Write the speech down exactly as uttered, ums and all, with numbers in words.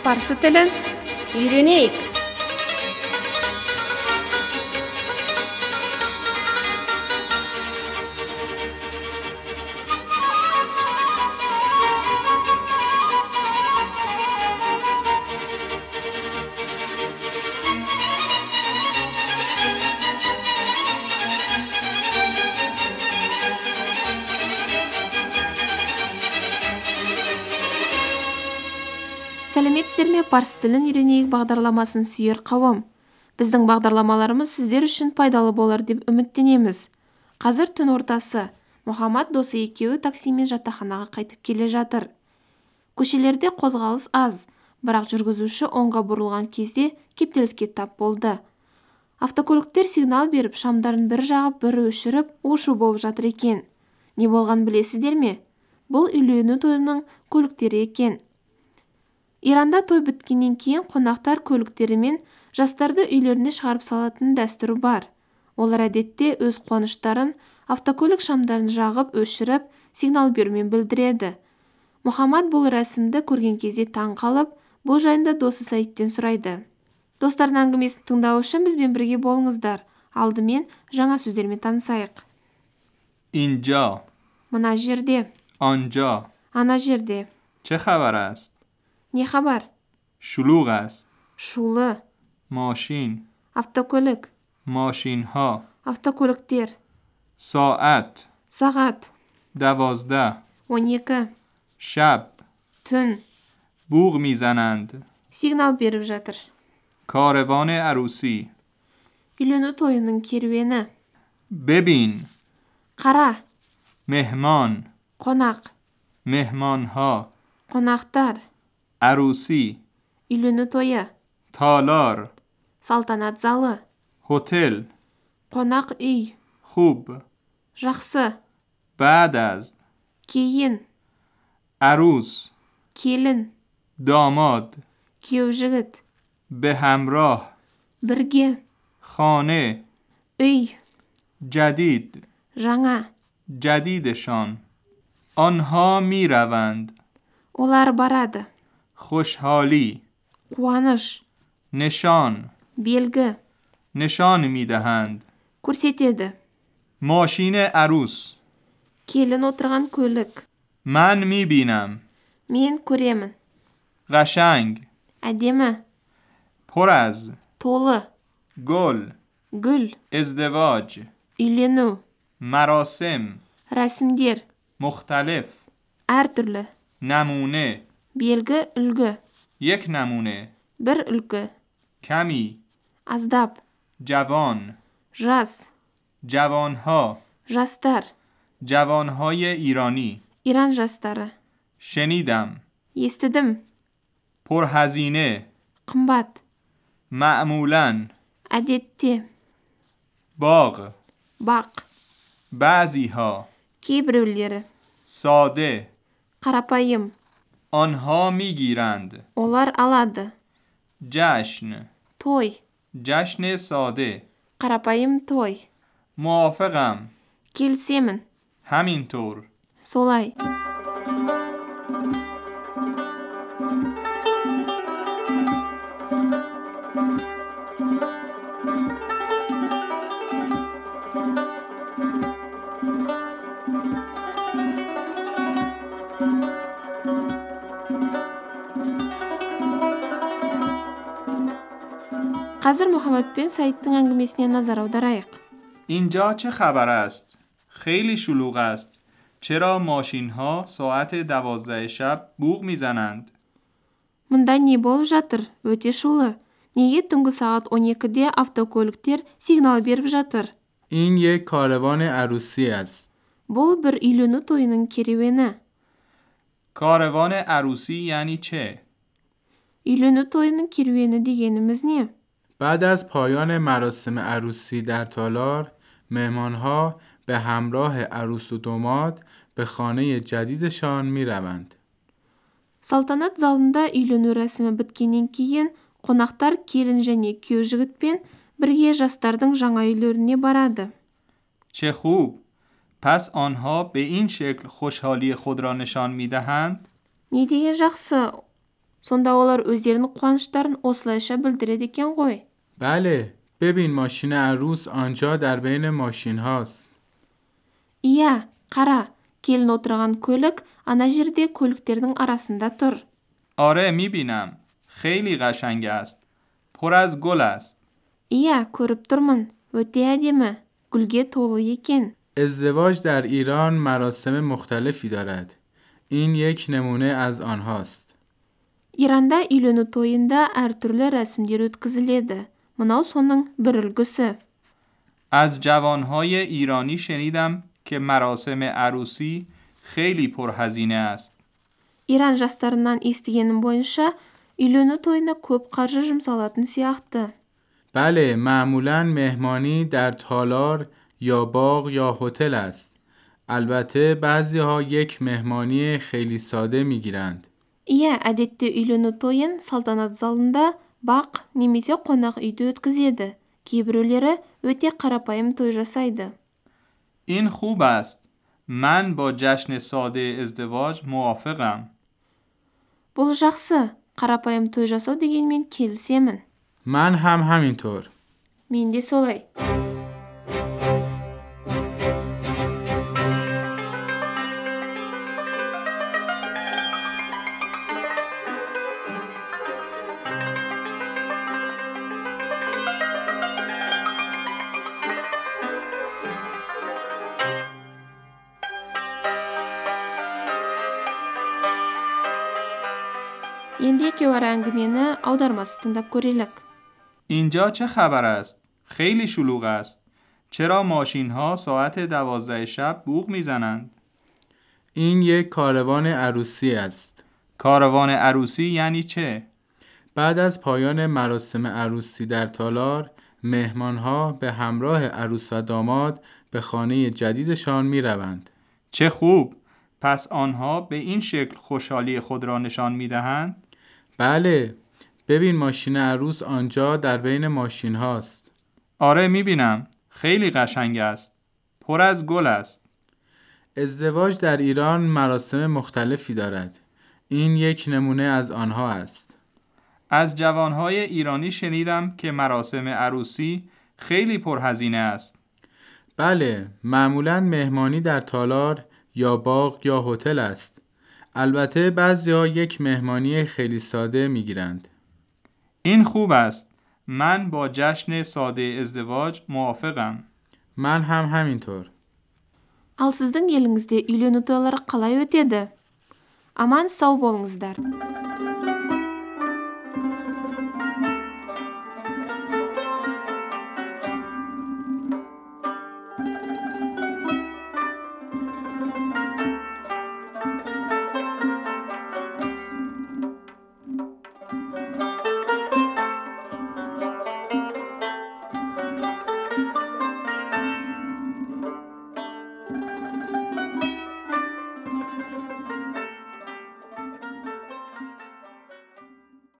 Parsı tilin Үйренейік. Сәлеметсіздер ме? Парсы тілін үйренейік бағдарламасын сүйер қауым. Біздің бағдарламаларымыз сіздер үшін пайдалы болар деп үміттенеміз. Қазір түн ортасы. Мұхаммад досы екеуі таксимен жатақханаға қайтып келе жатыр. Көшелерде қозғалыс аз, бірақ жүргізуші оңға бұрылған кезде кептеліске тап болды. Автокөліктер сигнал беріп, шамдарын бір жағып, бірі өшіріп, у-шу болып жатыр екен. Не болған білесіздер ме? Бұл үйлену тойының көліктері екен. Иранда той біткеннен кейін қонақтар көліктерімен жастарды үйлеріне шығарып салатын дәстүрі бар. Олар әдетте өз қуаныштарын автокөлік шамдарын жағып, өшіріп, сигнал берумен білдіреді. Мұхаммад бұл рәсімді көрген кезде таң қалып, бұл жайында досы Саидтен сұрайды. Достардың әңгімесін тыңдау үшін бізбен бірге болыңыздар. Алдымен жаңа сөздермен танысайық. اینجا، Мына жерде, آنجا. ана жерде. چه خبر است؟ Не хабар? شلوغ است. Шулы, ماشین، автокөлік, ماشین ها. автокөліктер, ساعت، сағат, دوازده. он екі, شب، түн, بوق میزنند. сигнал беріп жатыр. کاروان عروسی. Үйлену тойының керуені. ببین، Қара, مهمان، қонақ, مهمان ها. қонақтар, عروسی، үйлену тойы, تالار، салтанат залы, هتل. қонақ үй, خوب. жақсы, بعد از. кейін, عروس، келін, داماد. күйеу жігіт, به همراه. бірге, خانه، үй, جدید. жаңа. جدیدشان. آنها می روند. Олар барады. خوشحالی. Қуаныш, نشان. белгі, نشان می دهند. көрсетеді. ماشین عروس. Келін отырған көлік. من می بینم. Мен көремін. قشنگ. Әдемі, پر از. толы, گل. гүл, ازدواج. үйлену, مراسم. рәсімдер, مختلف. әртүрлі, نمونه. белгі, үлгі, یک نمونه. бір үлгі, کمی. аздап, جوان. жас, جوانها. жастар, جوانهای ایرانی. Иран жастары. شنیدم. Естідім, پرهزینه. қымбат, معمولاً. әдетте, باغ. бақ, بعضی ها. кейбіреулері, ساده. қарапайым, آنها میگیرند. олар алады, جشن. той, جشن ساده. қарапайым той, موافقم. келісемін, همینطور. солай. Қазір Мұхаммад пен Саидтің әңгімесіне назар аударайық. اینجا چه خبر است؟ خیلی شلوغ است. چرا ماشین ها ساعت دوازده شب بوق میزنند؟ Мұнда не болып жатыр? Өте шулы. Неге түнгі сағат он екіде автокөліктер сигнал беріп жатыр? این یک کاروان عروسی است. Бұл бір үйлену тойының керуені. کاروان عروسی یعنی چه؟ Үйлену тойының керуені дегеніміз не? بعد از پایان مراسم عروسی در تالار، مهمانها به همراه عروس و داماد به خانه جدیدشان می روند. Салтанат залында үйлену рәсімі біткеннен кейін қонақтар келін және күйеу жігітпен бірге жастардың жаңа үйлеріне барады. چه خوب! پس آنها به این شکل خوشحالی خود را نشان می دهند؟ Не деген жақсы. Сонда олар өздерінің қуаныштарын осылайша білдіреді екен ғой. بله، ببین ماشین عروس آنجا در بین ماشین هاست. Иә, қара, келін отырған көлік ана жерде көліктердің арасында тұр. آره میبینم. خیلی قشنگ است. پر از گل است. Иә, көріп тұрмын. Өте әдемі. گلге толы екен. ازدواج در ایران مراسم مختلفی دارد. این یک نمونه از آنهاست. Иранда үйлену тойында әртүрлі рәсімдер өткізіледі. Мынау соның бір үлгісі. از جوانهای ایرانی شنیدم که مراسم عروسی خیلی پرهزینه است. Иран жастарынан естігенім бойынша, үйлену тойына көп қаржы жұмсалатын сияқты. بله، معمولاً مهمانی در تالار یا باغ یا هتل است. البته بعضی‌ها یک مهمانی خیلی ساده می‌گیرند. Иә, әдетте үйлену тойын салтанат залында, бақ немесе қонақ үйде өткізеді. Кейбіреулері өте қарапайым той жасайды. این خوب است. من با جشن ساده ازدواج موافقم. Бұл жақсы. Қарапайым той жасау дегенмен келісемін. من هم همینطور. Мен де солай. Енді екеуара әңгімені аудармасы тыңдап көрелік. اینجا چه خبر است؟ خیلی شلوغ است. چرا ماشین ها ساعت دوازده شب بوق میزنند؟ این یک کاروان عروسی است. کاروان عروسی یعنی چه؟ بعد از پایان مراسم عروسی در تالار، مهمانها به همراه عروس و داماد به خانه جدیدشان می روند. چه خوب! پس آنها به این شکل خوشحالی خود را نشان می دهند؟ بله، ببین ماشین عروس آنجا در بین ماشین هاست. آره می بینم. خیلی قشنگ است. پر از گل است. ازدواج در ایران مراسم مختلفی دارد. این یک نمونه از آنها است. از جوانهای ایرانی شنیدم که مراسم عروسی خیلی پرهزینه است. بله، معمولاً مهمانی در تالار یا باغ یا هتل است. البته بعضی‌ها یک مهمانی خیلی ساده می‌گیرند. این خوب است. من با جشن ساده ازدواج موافقم. من هم همینطور. Ал сіздің еліңізде үйлену тойлары қалай өтеді? Аман сау болыңыздар.